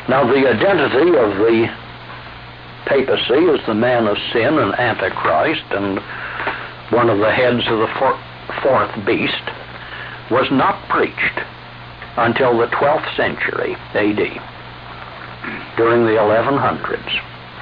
Now, the identity of the papacy as the man of sin and Antichrist and one of the heads of the fourth beast was not preached until the 12th century A.D., during the 1100s.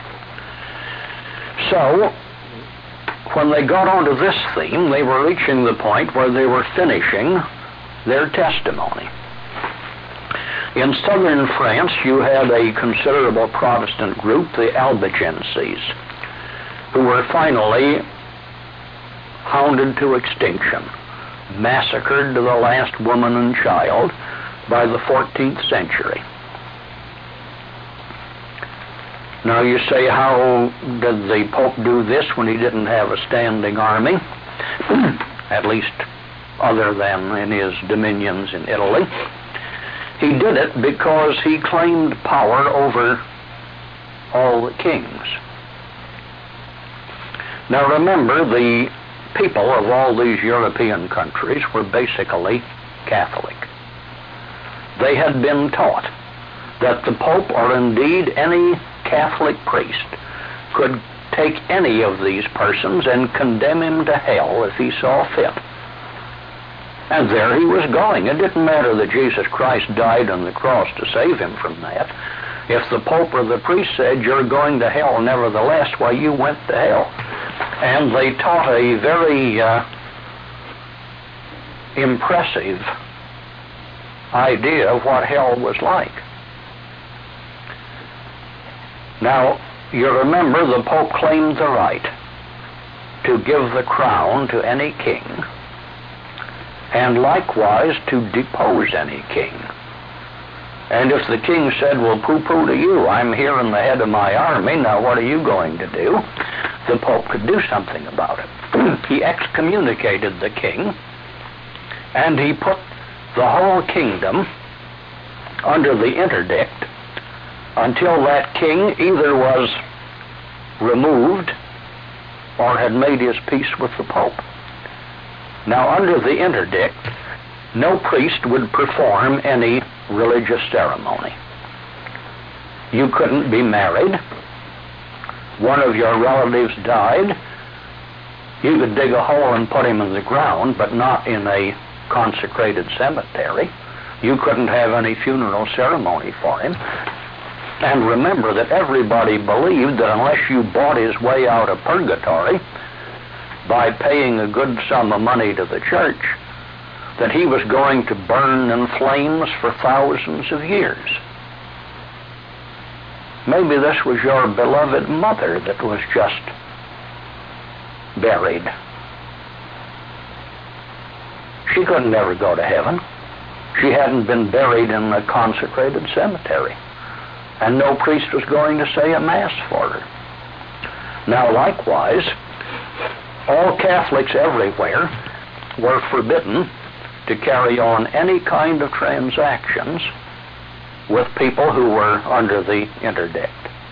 So, when they got onto this theme, they were reaching the point where they were finishing their testimony. In southern France, you had a considerable Protestant group, the Albigenses, who were finally hounded to extinction, massacred to the last woman and child by the 14th century. Now you say, how did the Pope do this when he didn't have a standing army, at least other than in his dominions in Italy? He did it because he claimed power over all the kings. Now remember, the people of all these European countries were basically Catholic. They had been taught that the Pope, or indeed any Catholic priest, could take any of these persons and condemn him to hell if he saw fit. And there he was going. It didn't matter that Jesus Christ died on the cross to save him from that. If the Pope or the priest said, you're going to hell nevertheless, why, you went to hell. And they taught a very impressive idea of what hell was like. Now, you remember the Pope claimed the right to give the crown to any king, and likewise to depose any king. And if the king said, well, pooh-pooh to you, I'm here in the head of my army, now what are you going to do? The Pope could do something about it. He excommunicated the king, and he put the whole kingdom under the interdict until that king either was removed or had made his peace with the Pope. Now, under the interdict, no priest would perform any religious ceremony. You couldn't be married. One of your relatives died. You could dig a hole and put him in the ground, but not in a consecrated cemetery. You couldn't have any funeral ceremony for him. And remember that everybody believed that unless you bought his way out of purgatory by paying a good sum of money to the church, that he was going to burn in flames for thousands of years. Maybe this was your beloved mother that was just buried. She couldn't ever go to heaven. She hadn't been buried in a consecrated cemetery. And no priest was going to say a mass for her. Now, likewise, all Catholics everywhere were forbidden to carry on any kind of transactions with people who were under the interdict.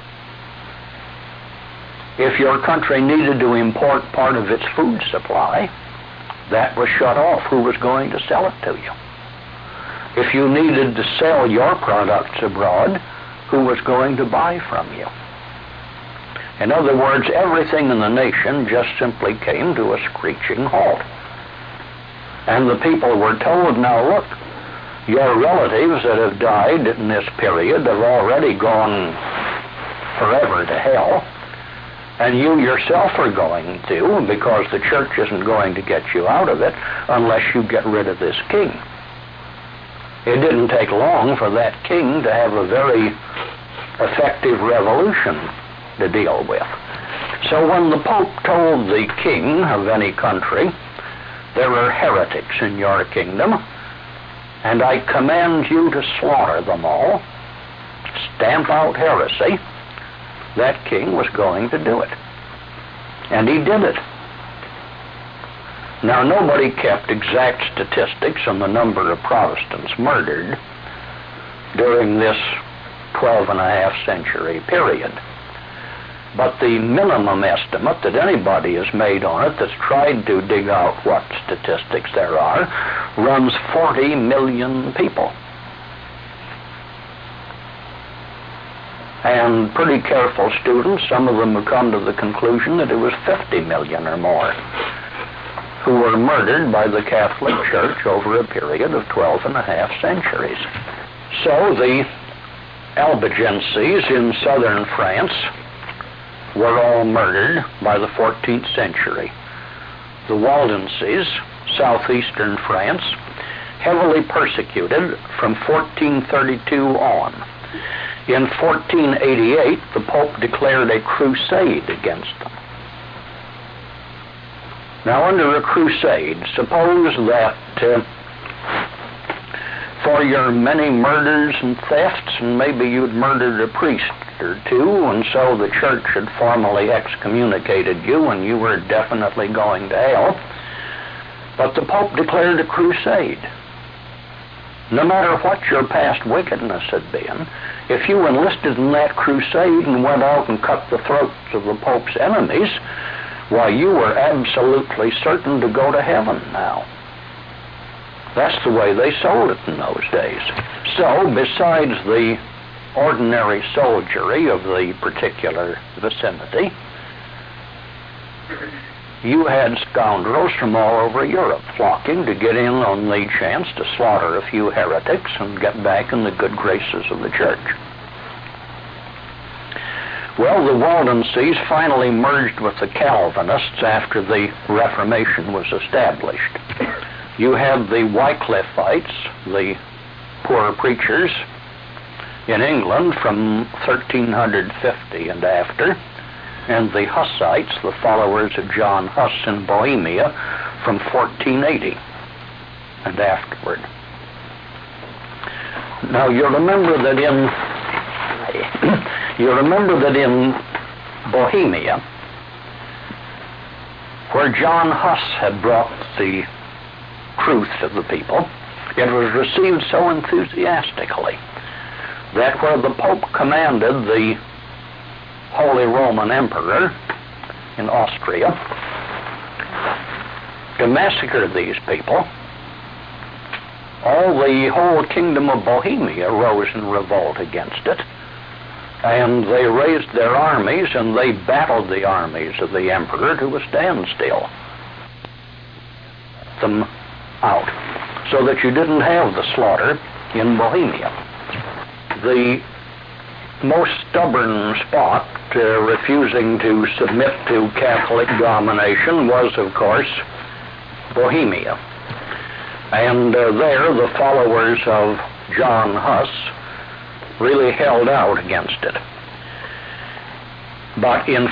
If your country needed to import part of its food supply, that was shut off. Who was going to sell it to you? If you needed to sell your products abroad, who was going to buy from you? In other words, everything in the nation just simply came to a screeching halt. And the people were told, now look, your relatives that have died in this period have already gone forever to hell, and you yourself are going to, because the church isn't going to get you out of it unless you get rid of this king. It didn't take long for that king to have a very effective revolution to deal with. So when the Pope told the king of any country, there are heretics in your kingdom, and I command you to slaughter them all, stamp out heresy, that king was going to do it. And he did it. Now, nobody kept exact statistics on the number of Protestants murdered during this 12.5 century period. But the minimum estimate that anybody has made on it that's tried to dig out what statistics there are runs 40 million people. And pretty careful students, some of them have come to the conclusion that it was 50 million or more who were murdered by the Catholic Church over a period of 12 and a half centuries. So the Albigenses in southern France were all murdered by the 14th century. The Waldenses, southeastern France, heavily persecuted from 1432 on. In 1488, the Pope declared a crusade against them. Now, under a crusade, suppose that for your many murders and thefts, and maybe you'd murdered a priest or two, and so the church had formally excommunicated you, and you were definitely going to hell. But the Pope declared a crusade. No matter what your past wickedness had been, if you enlisted in that crusade and went out and cut the throats of the Pope's enemies, why, you were absolutely certain to go to heaven now. That's the way they sold it in those days. So, besides the ordinary soldiery of the particular vicinity, you had scoundrels from all over Europe flocking to get in on the chance to slaughter a few heretics and get back in the good graces of the church. Well, the Waldenses finally merged with the Calvinists after the Reformation was established. You had the Wycliffites, the poor preachers in England from 1350 and after, and the Hussites, the followers of John Huss in Bohemia, from 1480 and afterward. Now, you remember that in Bohemia, where John Huss had brought the truth to the people, it was received so enthusiastically that where the Pope commanded the Holy Roman Emperor in Austria to massacre these people, the whole kingdom of Bohemia rose in revolt against it, and they raised their armies and they battled the armies of the emperor to a standstill. Them out, so that you didn't have the slaughter in Bohemia. The most stubborn spot refusing to submit to Catholic domination was, of course, Bohemia. And there the followers of John Huss really held out against it. But in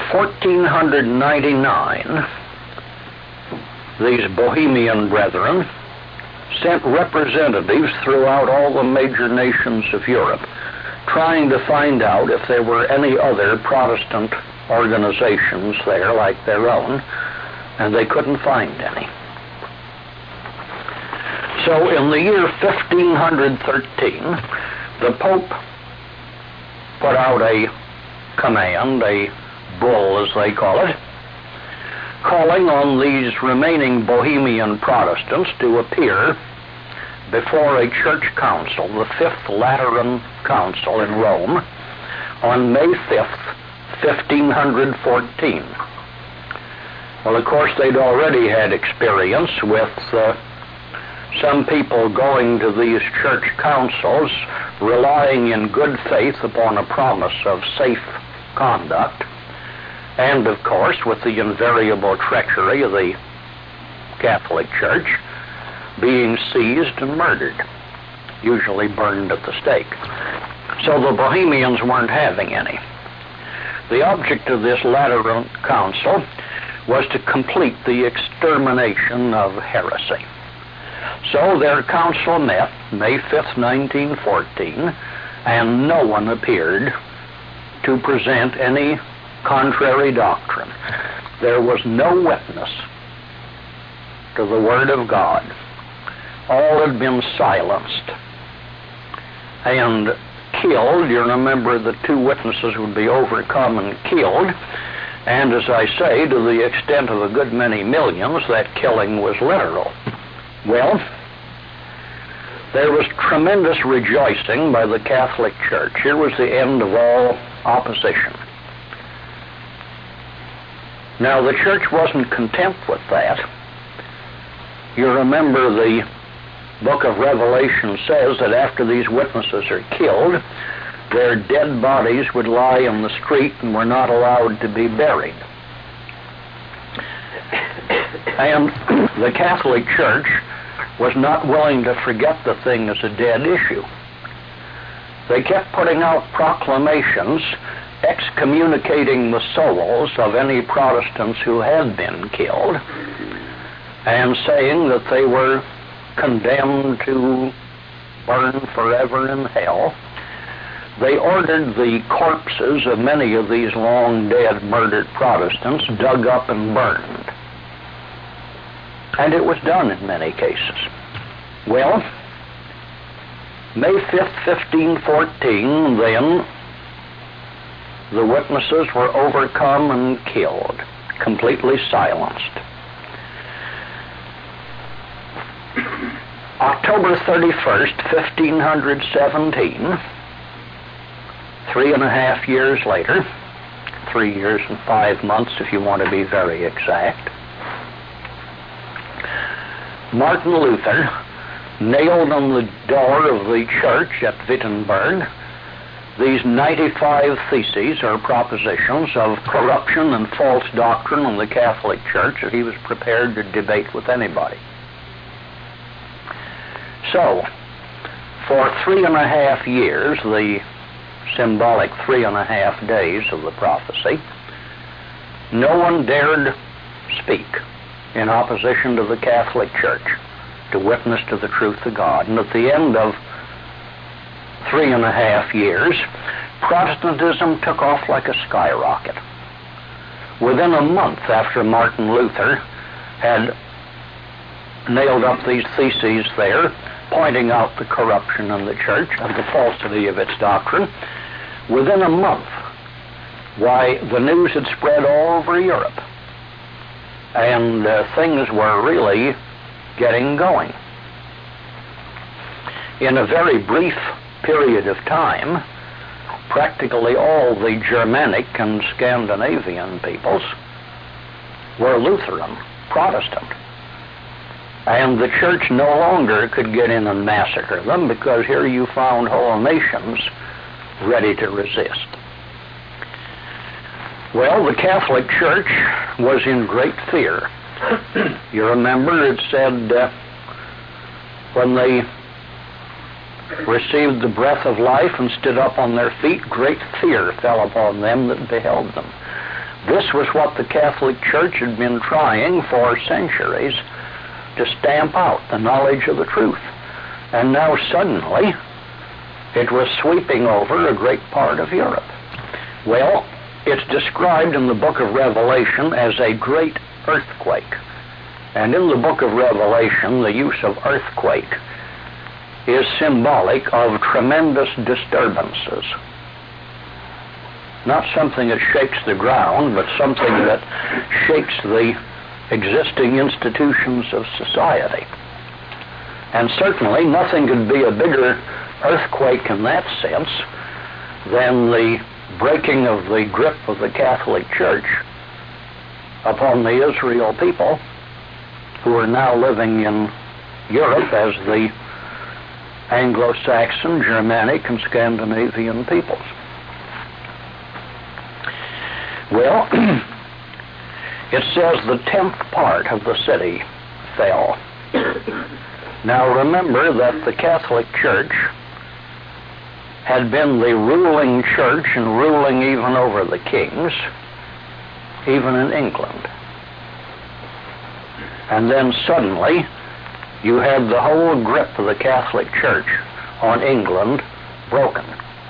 1499, these Bohemian brethren sent representatives throughout all the major nations of Europe, trying to find out if there were any other Protestant organizations there like their own, and they couldn't find any. So in the year 1513, the Pope put out a command, a bull as they call it, calling on these remaining Bohemian Protestants to appear before a church council, the Fifth Lateran Council in Rome, on May 5th, 1514. Well, of course, they'd already had experience with some people going to these church councils, relying in good faith upon a promise of safe conduct, and, of course, with the invariable treachery of the Catholic Church, being seized and murdered, usually burned at the stake. So the Bohemians weren't having any. The object of this Lateran Council was to complete the extermination of heresy. So their council met May 5th, 1914, and no one appeared to present any contrary doctrine. There was no witness to the Word of God. All had been silenced and killed. You remember the two witnesses would be overcome and killed, and as I say, to the extent of a good many millions, that killing was literal. Well, there was tremendous rejoicing by the Catholic Church. Here was the end of all opposition. Now, the church wasn't content with that. You remember the book of Revelation says that after these witnesses are killed, their dead bodies would lie in the street and were not allowed to be buried. And the Catholic Church was not willing to forget the thing as a dead issue. They kept putting out proclamations excommunicating the souls of any Protestants who had been killed and saying that they were condemned to burn forever in hell. They ordered the corpses of many of these long dead murdered Protestants dug up and burned. And it was done in many cases. Well, May 5th, 1514, then, the witnesses were overcome and killed, completely silenced. October 31st, 1517, 3.5 years later, 3 years and 5 months if you want to be very exact, Martin Luther nailed on the door of the church at Wittenberg these 95 theses or propositions of corruption and false doctrine in the Catholic Church that he was prepared to debate with anybody. So, for 3.5 years, the symbolic 3.5 days of the prophecy, no one dared speak in opposition to the Catholic Church, to witness to the truth of God. And at the end of 3.5 years, Protestantism took off like a skyrocket. Within a month after Martin Luther had nailed up these theses there, pointing out the corruption in the church and the falsity of its doctrine, within a month, why, the news had spread all over Europe. And things were really getting going. In a very brief period of time, practically all the Germanic and Scandinavian peoples were Lutheran, Protestant. And the church no longer could get in and massacre them because here you found whole nations ready to resist. Well, the Catholic Church was in great fear. You remember it said when they received the breath of life and stood up on their feet, great fear fell upon them that beheld them. This was what the Catholic Church had been trying for centuries to stamp out, the knowledge of the truth. And now suddenly it was sweeping over a great part of Europe. Well, it's described in the book of Revelation as a great earthquake. And in the book of Revelation, the use of earthquake is symbolic of tremendous disturbances. Not something that shakes the ground, but something that shakes the existing institutions of society. And certainly nothing could be a bigger earthquake in that sense than the breaking of the grip of the Catholic Church upon the Israel people who are now living in Europe as the Anglo-Saxon, Germanic, and Scandinavian peoples. Well, it says the 10th part of the city fell. Now remember that the Catholic Church had been the ruling church and ruling even over the kings, even in England. And then suddenly you had the whole grip of the Catholic Church on England broken.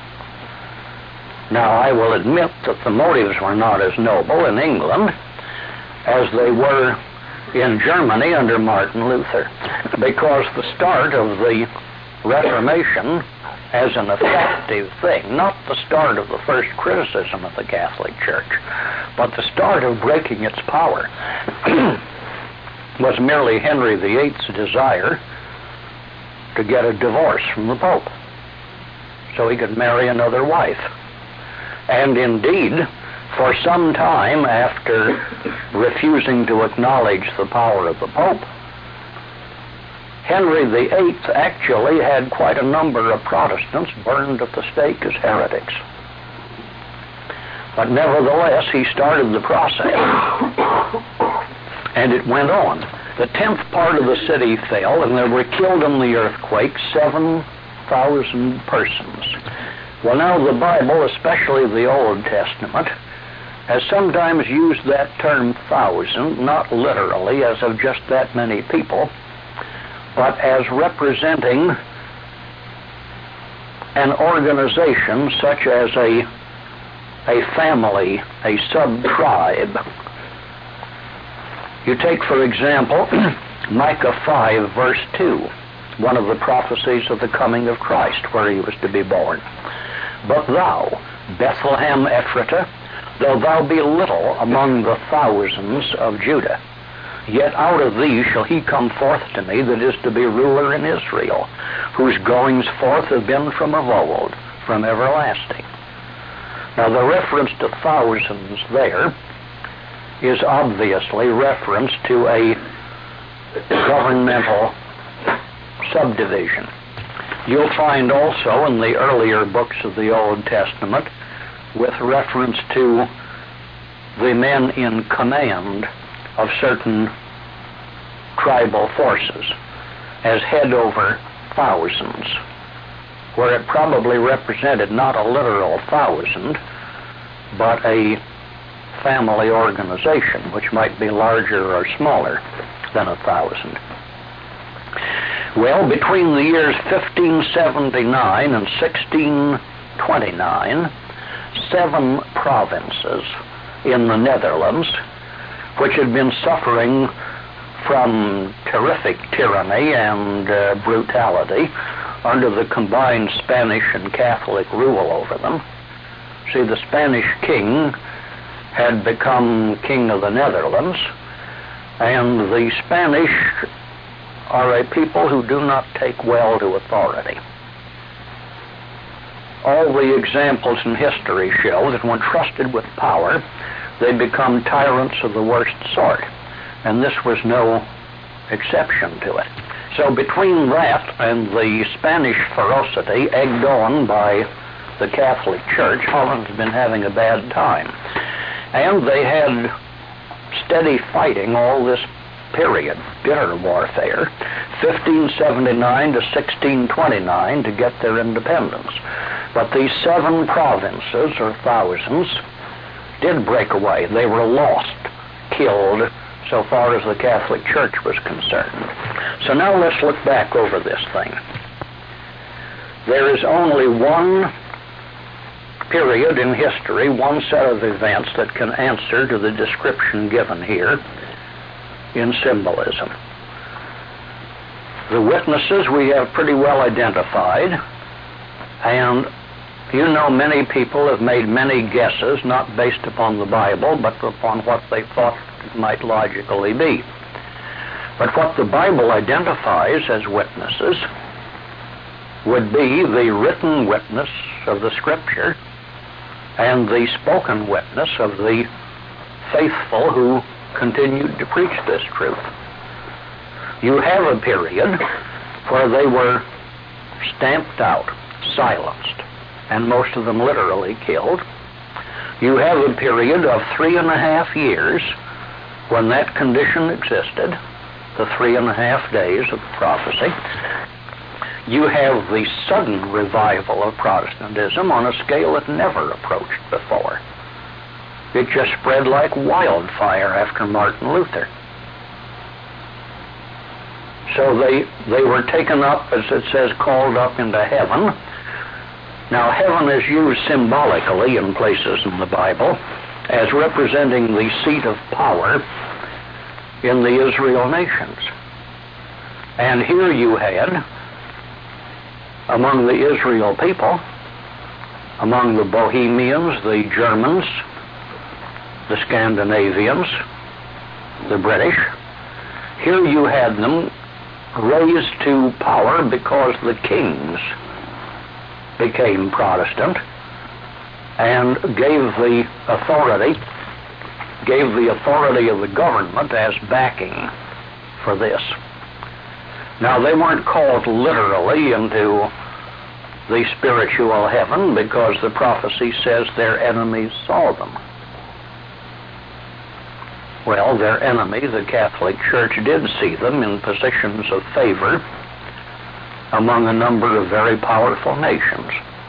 Now I will admit that the motives were not as noble in England as they were in Germany under Martin Luther, because the start of the Reformation as an effective thing, not the start of the first criticism of the Catholic Church, but the start of breaking its power, was merely Henry VIII's desire to get a divorce from the Pope so he could marry another wife. And indeed, for some time after refusing to acknowledge the power of the Pope, Henry VIII actually had quite a number of Protestants burned at the stake as heretics. But nevertheless, he started the process, and it went on. The 10th part of the city fell, and there were killed in the earthquake 7,000 persons. Well, now the Bible, especially the Old Testament, has sometimes used that term thousand, not literally as of just that many people, but as representing an organization such as a family, a sub-tribe. You take, for example, Micah 5, verse 2, one of the prophecies of the coming of Christ, where he was to be born. But thou, Bethlehem Ephratah, though thou be little among the thousands of Judah, yet out of thee shall he come forth to me that is to be ruler in Israel, whose goings forth have been from of old, from everlasting. Now the reference to thousands there is obviously reference to a governmental subdivision. You'll find also in the earlier books of the Old Testament with reference to the men in command of certain tribal forces as head over thousands, where it probably represented not a literal thousand, but a family organization, which might be larger or smaller than 1,000. Well, between the years 1579 and 1629, 7 provinces in the Netherlands, which had been suffering from terrific tyranny and brutality under the combined Spanish and Catholic rule over them. See, the Spanish king had become king of the Netherlands, and the Spanish are a people who do not take well to authority. All the examples in history show that when trusted with power, they become tyrants of the worst sort, and this was no exception to it. So between that and the Spanish ferocity egged on by the Catholic Church, Holland's been having a bad time. And they had steady fighting all this period, bitter warfare, 1579 to 1629, to get their independence. But these 7 provinces, or thousands, did break away. They were lost, killed, so far as the Catholic Church was concerned. So now let's look back over this thing. There is only one period in history, one set of events that can answer to the description given here in symbolism. The witnesses we have pretty well identified, and you know many people have made many guesses, not based upon the Bible, but upon what they thought it might logically be. But what the Bible identifies as witnesses would be the written witness of the Scripture and the spoken witness of the faithful who continued to preach this truth. You have a period where they were stamped out, silenced, and most of them literally killed. You have a period of 3.5 years when that condition existed, the 3.5 days of prophecy. You have the sudden revival of Protestantism on a scale it never approached before. It just spread like wildfire after Martin Luther. So they were taken up, as it says, called up into heaven. Now, heaven is used symbolically in places in the Bible as representing the seat of power in the Israel nations. And here you had, among the Israel people, among the Bohemians, the Germans, the Scandinavians, the British, here you had them raised to power because the kings became Protestant and gave the authority of the government as backing for this. Now, they weren't called literally into the spiritual heaven because the prophecy says their enemies saw them. Well, their enemy, the Catholic Church, did see them in positions of favor among a number of very powerful nations.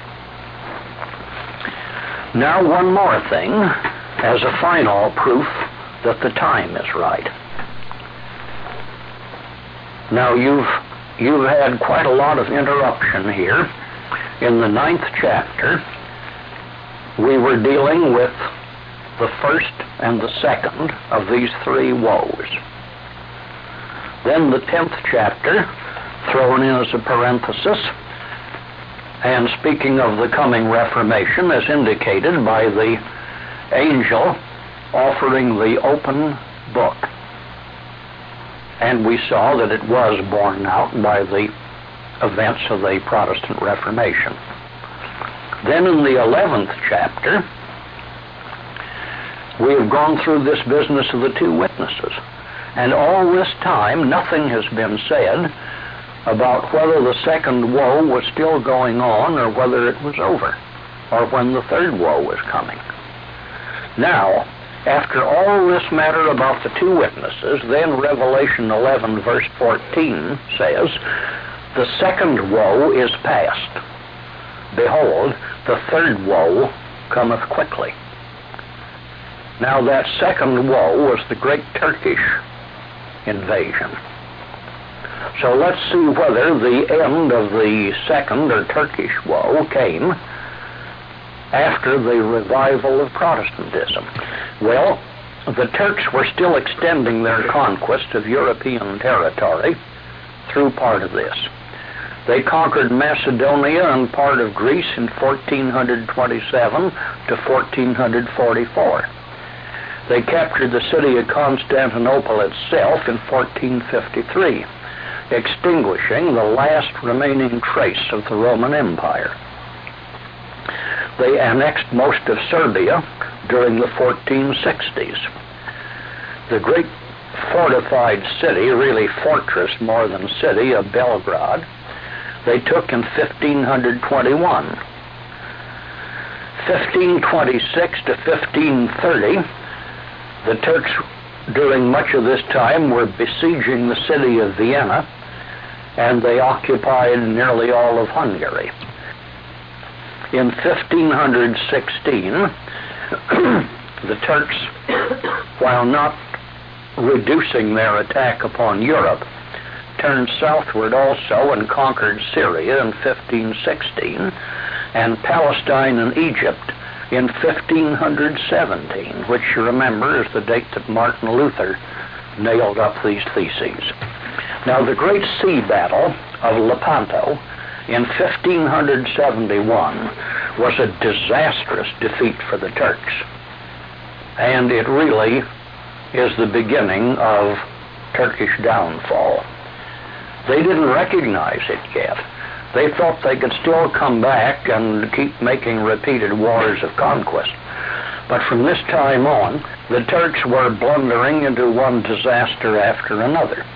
Now, one more thing as a final proof that the time is right. Now, you've had quite a lot of interruption here. In the 9th chapter, we were dealing with the first and the second of these three woes. Then the 10th chapter, thrown in as a parenthesis, and speaking of the coming Reformation as indicated by the angel offering the open book. And we saw that it was borne out by the events of the Protestant Reformation. Then in the 11th chapter, we have gone through this business of the two witnesses. And all this time, nothing has been said about whether the second woe was still going on or whether it was over, or when the third woe was coming. Now, after all this matter about the two witnesses, then Revelation 11 verse 14 says, the second woe is past. Behold, the third woe cometh quickly. Now that second woe was the great Turkish invasion. So let's see whether the end of the second or Turkish woe came after the revival of Protestantism. Well, the Turks were still extending their conquest of European territory through part of this. They conquered Macedonia and part of Greece in 1427 to 1444. They captured the city of Constantinople itself in 1453, extinguishing the last remaining trace of the Roman Empire. They annexed most of Serbia during the 1460s. The great fortified city, really fortress more than city, of Belgrade, they took in 1521. 1526 to 1530, the Turks during much of this time were besieging the city of Vienna, and they occupied nearly all of Hungary. In 1516, the Turks, while not reducing their attack upon Europe, turned southward also and conquered Syria in 1516 and Palestine and Egypt in 1517, which you remember is the date that Martin Luther nailed up these theses. Now, the great sea battle of Lepanto in 1571 was a disastrous defeat for the Turks, and it really is the beginning of Turkish downfall. They didn't recognize it yet. They thought they could still come back and keep making repeated wars of conquest. But from this time on, the Turks were blundering into one disaster after another.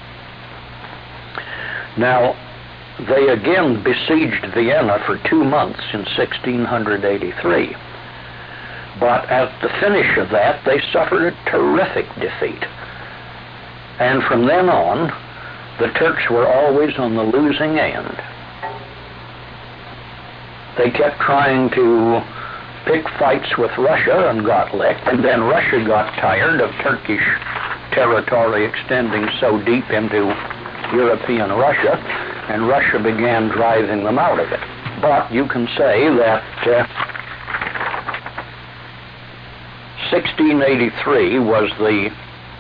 Now, they again besieged Vienna for 2 months in 1683. But at the finish of that, they suffered a terrific defeat. And from then on, the Turks were always on the losing end. They kept trying to pick fights with Russia and got licked, and then Russia got tired of Turkish territory extending so deep into European Russia, and Russia began driving them out of it. But you can say that 1683 was the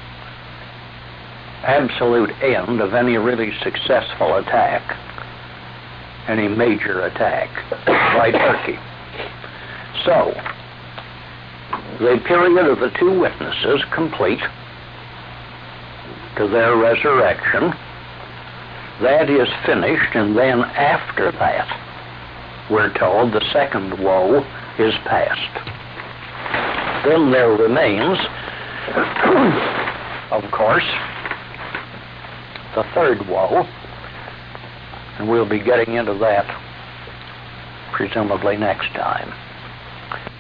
absolute end of any really successful attack, any major attack by Turkey. So, the period of the two witnesses complete to their resurrection That is finished, and then after that, we're told the second woe is past. Then there remains, of course, the third woe, and we'll be getting into that presumably next time.